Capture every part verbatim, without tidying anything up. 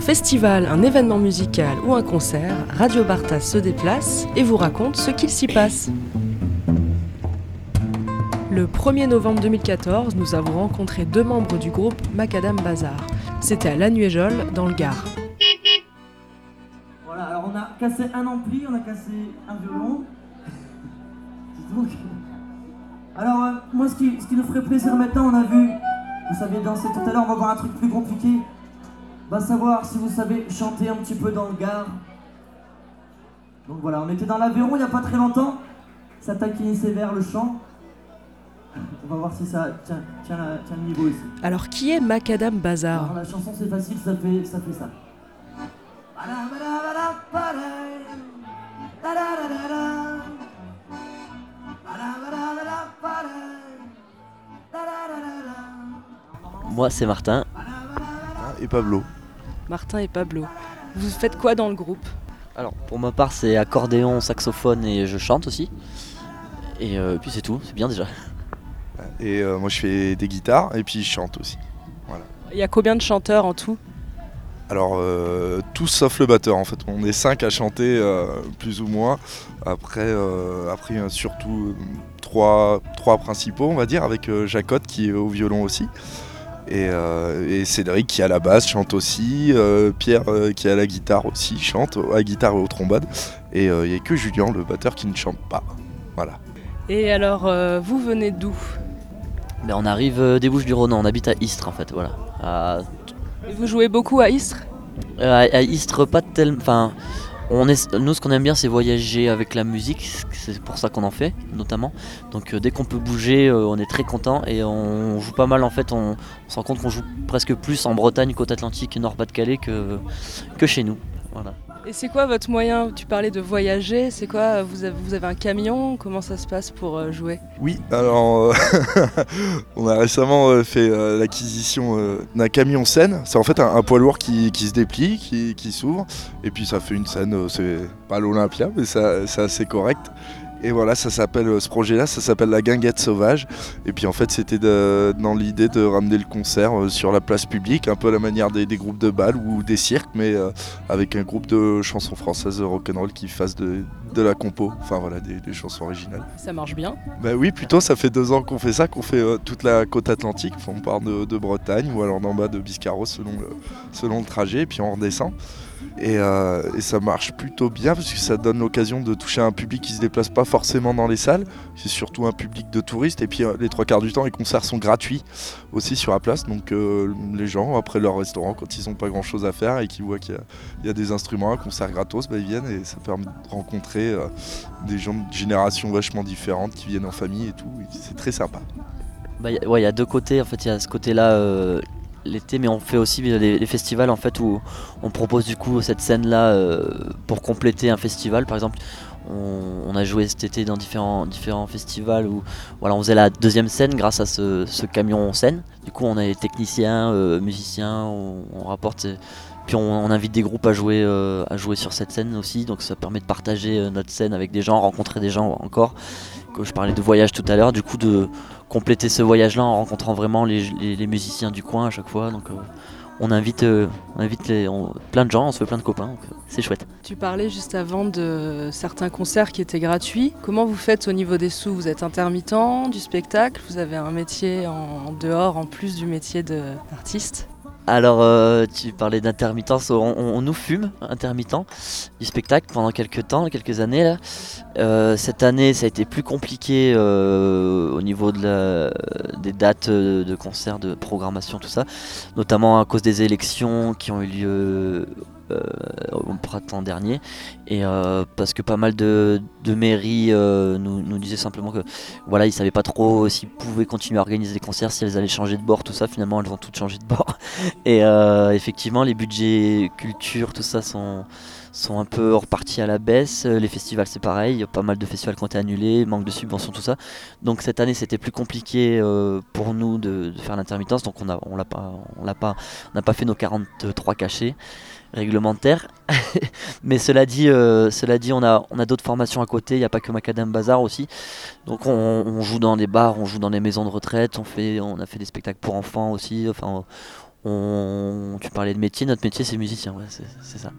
festival, un événement musical ou un concert, Radio Bartas se déplace et vous raconte ce qu'il s'y passe. Le premier novembre deux mille quatorze, nous avons rencontré deux membres du groupe Macadam Bazar. C'était à Lanuéjol, dans le Gard. Voilà, alors on a cassé un ampli, on a cassé un violon. Donc, alors, euh, moi, ce qui, ce qui nous ferait plaisir maintenant, on a vu, vous saviez danser tout à l'heure, on va voir un truc plus compliqué. On va savoir si vous savez chanter un petit peu dans le Gard. Donc voilà, on était dans l'Aveyron il n'y a pas très longtemps. Ça taquinissait vers le chant. On va voir si ça tient, tient, la, tient le niveau ici. Alors, qui est Macadam Bazar ? Alors, la chanson, c'est facile, ça fait ça. Fait ça. Moi, c'est Martin. Et Pablo. Martin et Pablo. Vous faites quoi dans le groupe ? Alors, pour ma part, c'est accordéon, saxophone et je chante aussi. Et euh, puis c'est tout, c'est bien déjà. Et euh, moi, je fais des guitares et puis je chante aussi. Voilà. Il y a combien de chanteurs en tout ? Alors, euh, tous sauf le batteur, en fait. On est cinq à chanter, euh, plus ou moins. Après, euh, après euh, surtout euh, trois, trois principaux, on va dire, avec euh, Jacotte qui est au violon aussi. Et, euh, et Cédric qui à la basse chante aussi, euh, Pierre euh, qui à la guitare aussi chante, à la guitare et au trombone. Et il euh, n'y a que Julien, le batteur, qui ne chante pas. Voilà. Et alors, euh, vous venez d'où ? Ben, on arrive euh, des Bouches-du-Rhône, on habite à Istres en fait, voilà. À, Et vous jouez beaucoup à Istres ? à, à Istres, pas tellement. Enfin, on est, nous, ce qu'on aime bien, c'est voyager avec la musique. C'est pour ça qu'on en fait, notamment. Donc, euh, dès qu'on peut bouger, euh, on est très content et on joue pas mal. En fait, on, on se rend compte qu'on joue presque plus en Bretagne, Côte-Atlantique, Nord-Pas-de-Calais que que chez nous. Voilà. Et c'est quoi votre moyen ? Tu parlais de voyager, c'est quoi ? Vous avez, vous avez un camion ? Comment ça se passe pour euh, jouer ? Oui, alors euh, on a récemment euh, fait euh, l'acquisition euh, d'un camion scène. C'est en fait un, un poids lourd qui, qui se déplie, qui, qui s'ouvre, et puis ça fait une scène, euh, c'est pas l'Olympia, mais ça, c'est assez correct. Et voilà, ça s'appelle, ce projet-là, ça s'appelle la Guinguette Sauvage. Et puis en fait, c'était de, dans l'idée de ramener le concert euh, sur la place publique, un peu à la manière des, des groupes de bal ou des cirques, mais euh, avec un groupe de chansons françaises de rock'n'roll qui fassent de, de la compo, enfin voilà, des, des chansons originales. Ça marche bien ? Bah oui, plutôt, ça fait deux ans qu'on fait ça, qu'on fait euh, toute la côte atlantique. On part de, de Bretagne ou alors d'en bas de Biscarrosse selon le, selon le trajet, et puis on redescend. Et, euh, et ça marche plutôt bien parce que ça donne l'occasion de toucher un public qui se déplace pas forcément dans les salles. C'est surtout un public de touristes, et puis euh, les trois quarts du temps les concerts sont gratuits aussi sur la place, donc euh, les gens après leur restaurant, quand ils ont pas grand chose à faire et qu'ils voient qu'il y a, il y a des instruments, un concert gratos, bah, ils viennent, et ça permet de rencontrer euh, des gens de générations vachement différentes qui viennent en famille et tout, et c'est très sympa. Bah, y a, ouais, il y a deux côtés. En fait, il y a ce côté-là. Euh... l'été, mais on fait aussi les, les festivals en fait où on propose du coup cette scène là euh, pour compléter un festival. Par exemple, on, on a joué cet été dans différents, différents festivals où voilà, on faisait la deuxième scène grâce à ce, ce camion scène. Du coup, on a des techniciens, euh, musiciens, on, on rapporte, puis on, on invite des groupes à jouer, euh, à jouer sur cette scène aussi. Donc ça permet de partager euh, notre scène avec des gens, rencontrer des gens encore. Que je parlais de voyage tout à l'heure, du coup de compléter ce voyage-là en rencontrant vraiment les, les, les musiciens du coin à chaque fois. Donc euh, on invite, euh, on invite les, on, plein de gens, on se fait plein de copains, donc euh, c'est chouette. Tu parlais juste avant de certains concerts qui étaient gratuits. Comment vous faites au niveau des sous ? Vous êtes intermittent du spectacle ? Vous avez un métier en, en dehors en plus du métier de, d'artiste ? Alors, euh, tu parlais d'intermittence, on, on, on nous fume, intermittent, du spectacle pendant quelques temps, quelques années. Là. Euh, cette année, ça a été plus compliqué euh, au niveau de la, des dates de concerts, de programmation, tout ça, notamment à cause des élections qui ont eu lieu euh, au printemps dernier, et euh, parce que pas mal de, de mairies euh, nous, nous disaient simplement que voilà, ils savaient pas trop s'ils pouvaient continuer à organiser des concerts, si elles allaient changer de bord, tout ça. Finalement, elles ont toutes changé de bord. Et euh, effectivement, les budgets culture, tout ça sont, sont un peu repartis à la baisse. Les festivals, c'est pareil. Il y a pas mal de festivals qui ont été annulés, manque de subventions, tout ça. Donc cette année, c'était plus compliqué euh, pour nous de, de faire l'intermittence. Donc on a, on l'a pas, on l'a pas, on n'a pas fait nos quarante-trois cachets réglementaires. Mais cela dit, euh, cela dit, on a, on a d'autres formations à côté. Il n'y a pas que Macadam Bazar aussi. Donc on, on joue dans des bars, on joue dans des maisons de retraite. On fait, on a fait des spectacles pour enfants aussi. Enfin. On, tu parlais de métier, notre métier c'est musicien, ouais, c'est, c'est ça.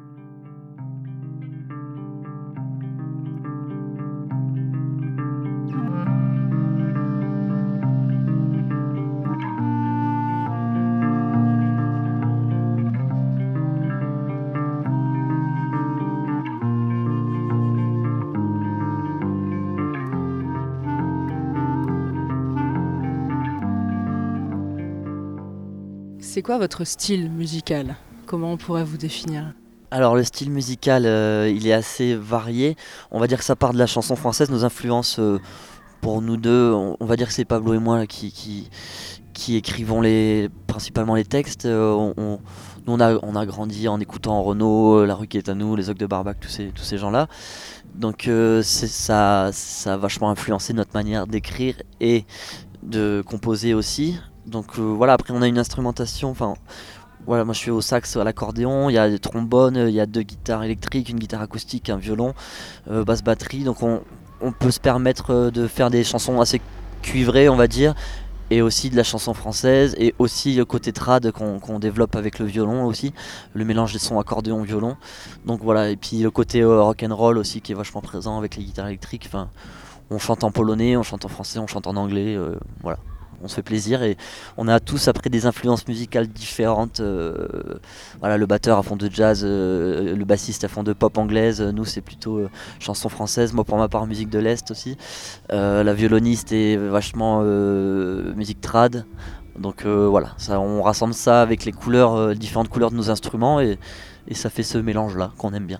C'est quoi votre style musical? Comment on pourrait vous définir? Alors le style musical, euh, il est assez varié. On va dire que ça part de la chanson française. Nos influences, euh, pour nous deux, on, on va dire que c'est Pablo et moi là, qui, qui, qui écrivons les, principalement les textes. Euh, on, on, nous, on, a, on a grandi en écoutant Renaud, La Rue qui est à nous, Les Ogres de Barbac, tous ces, tous ces gens-là. Donc euh, c'est, ça, ça a vachement influencé notre manière d'écrire et de composer aussi. Donc euh, voilà, après on a une instrumentation, enfin voilà, moi je suis au sax, à l'accordéon, il y a des trombones, il y a deux guitares électriques, une guitare acoustique, un violon, euh, basse batterie, donc on, on peut se permettre de faire des chansons assez cuivrées on va dire, et aussi de la chanson française, et aussi le côté trad qu'on, qu'on développe avec le violon aussi, le mélange des sons accordéon-violon, donc voilà, et puis le côté euh, rock'n'roll aussi qui est vachement présent avec les guitares électriques, enfin on chante en polonais, on chante en français, on chante en anglais, euh, voilà. On se fait plaisir et on a tous après des influences musicales différentes. Euh, voilà, le batteur à fond de jazz, euh, le bassiste à fond de pop anglaise. Nous c'est plutôt euh, chanson française. Moi pour ma part musique de l'Est aussi. Euh, la violoniste est vachement euh, musique trad. Donc euh, voilà, ça, on rassemble ça avec les couleurs, euh, différentes couleurs de nos instruments et, et ça fait ce mélange là qu'on aime bien.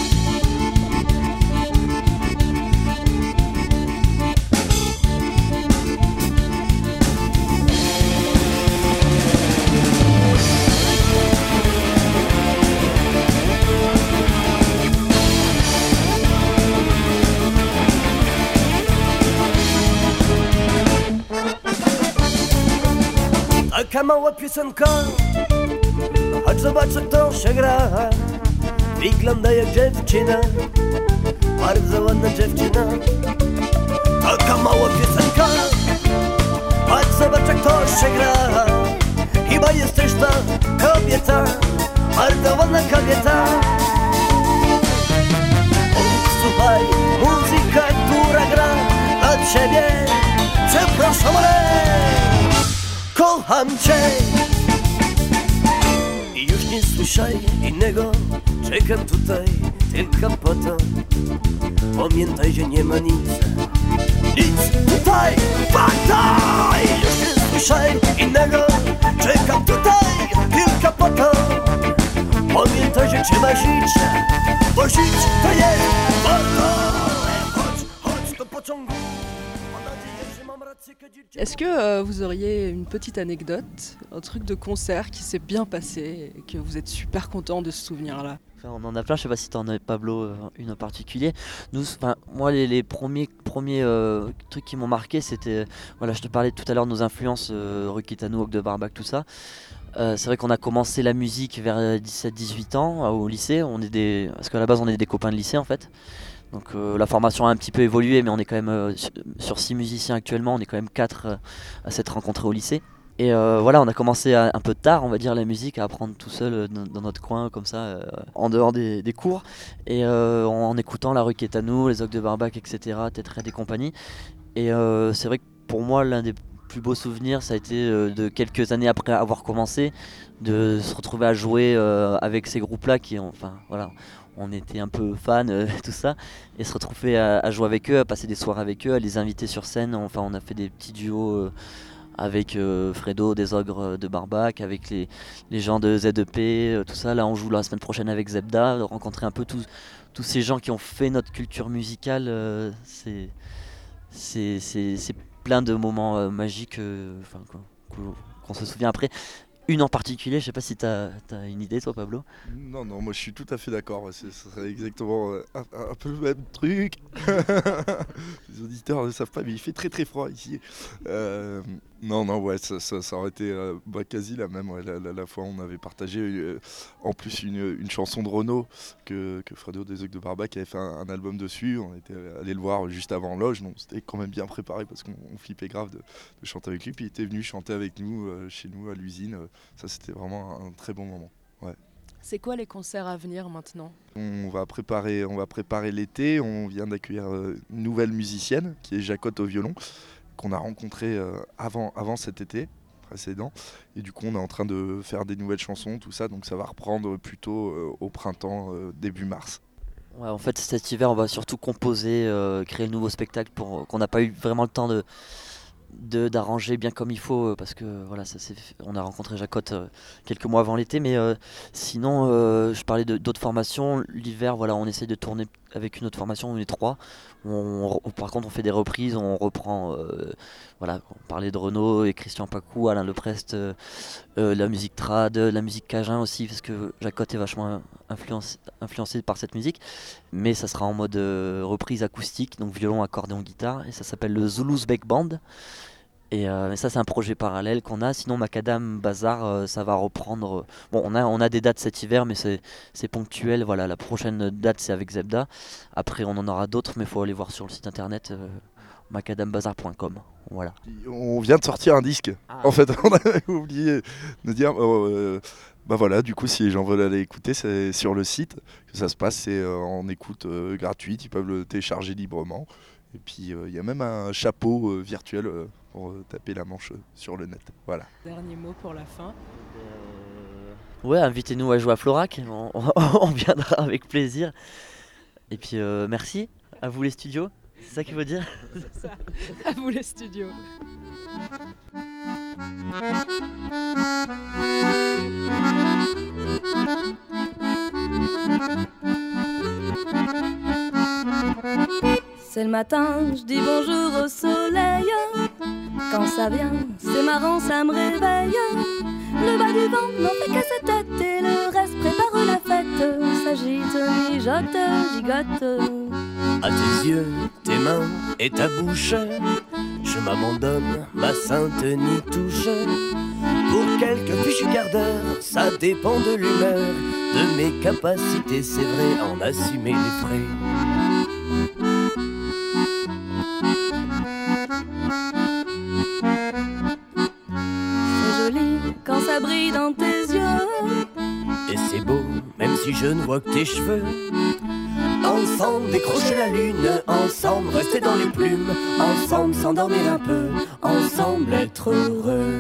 Taka mała piosenka, no chodź zobacz jak to się gra. Wygląda jak dziewczyna, bardzo ładna dziewczyna. Taka mała piosenka, chodź zobacz jak to się gra. Chyba jesteś ta kobieta, bardzo ładna kobieta. O, słuchaj, muzyka, która gra dla ciebie. Przepraszam, ale kocham cię. I już nie słyszaj innego, czekam tutaj tylko po to. Pamiętaj, że nie ma nic, nic tutaj, pamiętaj. Już nie słyszaj innego, czekam tutaj tylko po to. Pamiętaj, że trzeba żyć, bo żyć to jest warto. Chodź, chodź do pociągu. Est-ce que euh, vous auriez une petite anecdote, un truc de concert qui s'est bien passé et que vous êtes super content de ce souvenir-là? Enfin, on en a plein, je sais pas si t'en as Pablo euh, une en particulier. Nous, enfin, moi les, les premiers, premiers euh, trucs qui m'ont marqué c'était, voilà, je te parlais tout à l'heure de nos influences, euh, Rue Kitano, Ogre de Barbac, tout ça. Euh, c'est vrai qu'on a commencé la musique vers dix-sept dix-huit ans euh, au lycée, on est des, parce qu'à la base on est des copains de lycée en fait. Donc euh, la formation a un petit peu évolué, mais on est quand même euh, sur six musiciens actuellement, on est quand même quatre euh, à s'être rencontrés au lycée. Et euh, voilà, on a commencé à, un peu tard, on va dire, la musique, à apprendre tout seul euh, dans, dans notre coin, comme ça, euh, en dehors des, des cours. Et euh, en, en écoutant La Rue qui est à nous, Les Ogres de Barbac, et cetera, Tétred et compagnie. Et euh, c'est vrai que pour moi, l'un des plus beaux souvenirs, ça a été euh, de quelques années après avoir commencé, de se retrouver à jouer euh, avec ces groupes-là qui ont, enfin, voilà. On était un peu fans, euh, tout ça, et se retrouver à, à jouer avec eux, à passer des soirées avec eux, à les inviter sur scène. Enfin, on a fait des petits duos euh, avec euh, Fredo, des Ogres de Barbac, avec les, les gens de Z E P, euh, tout ça. Là, on joue la semaine prochaine avec Zebda, de rencontrer un peu tous, tous ces gens qui ont fait notre culture musicale. Euh, c'est, c'est, c'est, c'est plein de moments euh, magiques euh, enfin, qu'on, qu'on se souvient après. Une en particulier, je sais pas si t'as as une idée toi Pablo. Non, non, moi je suis tout à fait d'accord, ce serait exactement euh, un, un peu le même truc. Les auditeurs ne savent pas, mais il fait très très froid ici. Euh, Non, non, ouais, ça, ça, ça aurait été euh, bah, quasi la même. Ouais, la, la, la fois, on avait partagé euh, en plus une, une chanson de Renaud que, que Fredo des Oeufs de Barbac avait fait un, un album dessus. On était allé le voir juste avant Loge, donc c'était quand même bien préparé parce qu'on on flippait grave de, de chanter avec lui. Puis il était venu chanter avec nous, euh, chez nous, à l'usine. Ça, c'était vraiment un, un très bon moment. Ouais. C'est quoi les concerts à venir maintenant ? On va préparer, on va préparer l'été. On vient d'accueillir euh, une nouvelle musicienne qui est Jacotte au violon, qu'on a rencontré euh, avant, avant cet été précédent, et du coup on est en train de faire des nouvelles chansons, tout ça, donc ça va reprendre plutôt euh, au printemps, euh, début mars. Ouais, en fait cet hiver on va surtout composer, euh, créer le nouveau spectacle pour qu'on n'a pas eu vraiment le temps de De, d'arranger bien comme il faut, parce que voilà, ça c'est, on a rencontré Jacotte euh, quelques mois avant l'été, mais euh, sinon euh, je parlais de, d'autres formations. L'hiver, voilà, on essaye de tourner avec une autre formation, on est trois. On, on, par contre on fait des reprises, on reprend, euh, voilà, on parlait de Renaud et Christian Pacou, Alain Leprest, euh, euh, la musique trad, la musique cajun aussi, parce que Jacotte est vachement influencé, influencé par cette musique, mais ça sera en mode euh, reprise acoustique, donc violon, accordéon, guitare, et ça s'appelle le Zulu's Big Band. Et euh, ça c'est un projet parallèle qu'on a. Sinon Macadam Bazar, euh, ça va reprendre. Euh, bon, on a on a des dates cet hiver, mais c'est c'est ponctuel. Voilà, la prochaine date c'est avec Zebda. Après on en aura d'autres, mais il faut aller voir sur le site internet euh, macadam bazar point com. Voilà. On vient de sortir un disque. Ah. En fait, on avait oublié de dire. Euh, bah voilà, du coup si les gens veulent aller écouter, c'est sur le site que ça se passe. C'est euh, en écoute euh, gratuite. Ils peuvent le télécharger librement. Et puis il euh, y a même un chapeau euh, virtuel euh, pour euh, taper la manche euh, sur le net. Voilà. Dernier mot pour la fin. Euh... Ouais, invitez-nous à jouer à Florac, on, on, on viendra avec plaisir. Et puis euh, merci à vous les studios, c'est ça qu'il faut dire. C'est ça, à vous les studios. C'est le matin, je dis bonjour au soleil. Quand ça vient, c'est marrant, ça me réveille. Le bas du vent n'en fait qu'à sa tête et le reste prépare la fête. S'agite, mijote, gigote. À tes yeux, tes mains et ta bouche, je m'abandonne, ma sainte n'y touche. Pour quelques fichus quarts d'heure, ça dépend de l'humeur, de mes capacités, c'est vrai, en assumer les frais. C'est joli quand ça brille dans tes yeux. Et c'est beau, même si je ne vois que tes cheveux. Ensemble décrocher la lune, ensemble rester dans les plumes, ensemble s'endormir un peu, ensemble être heureux.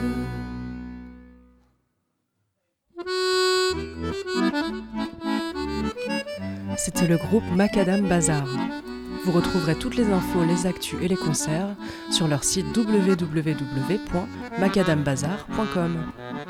C'était le groupe Macadam Bazar. Vous retrouverez toutes les infos, les actus et les concerts sur leur site w w w point macadam bazar point com.